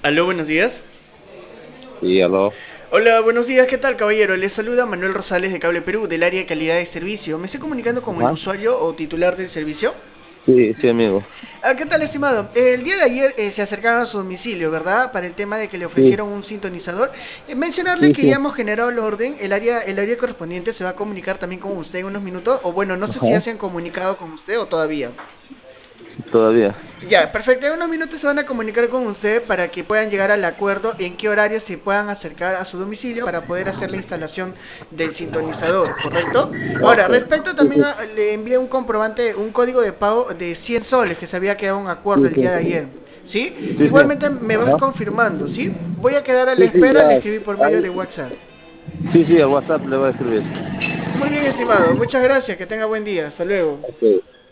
Aló, buenos días. Sí, aló. Hola, buenos días, ¿qué tal, caballero? Les saluda Manuel Rosales de Cable Perú, del área de calidad de servicio. ¿Me estoy comunicando con el Ajá. usuario o titular del servicio? Sí, sí, amigo. ¿Qué tal, estimado? El día de ayer se acercaron a su domicilio, ¿verdad? Para el tema de que le Sí, ofrecieron un sintonizador. Mencionarle sí, que ya sí. hemos generado el orden. El área correspondiente se va a comunicar también con usted en unos minutos. O bueno, no sé si ya Ajá. se han comunicado con usted o todavía. Todavía. Ya, perfecto. En unos minutos se van a comunicar con usted para que puedan llegar al acuerdo en qué horario se puedan acercar a su domicilio para poder hacer la instalación del sintonizador, ¿correcto? Ahora, Ok. respecto Sí, también sí, a, le envié un comprobante, un código de pago de 100 soles que se había quedado un acuerdo sí, el sí. día de ayer, ¿sí? Sí, sí. Igualmente me vas Ajá. confirmando, ¿sí? Voy a quedar a la Sí, sí, espera, le ya. escribí por medio Ahí. de WhatsApp. Sí, sí, a WhatsApp le voy a escribir. Muy bien, estimado. Muchas gracias. Que tenga buen día. Hasta luego. Ok.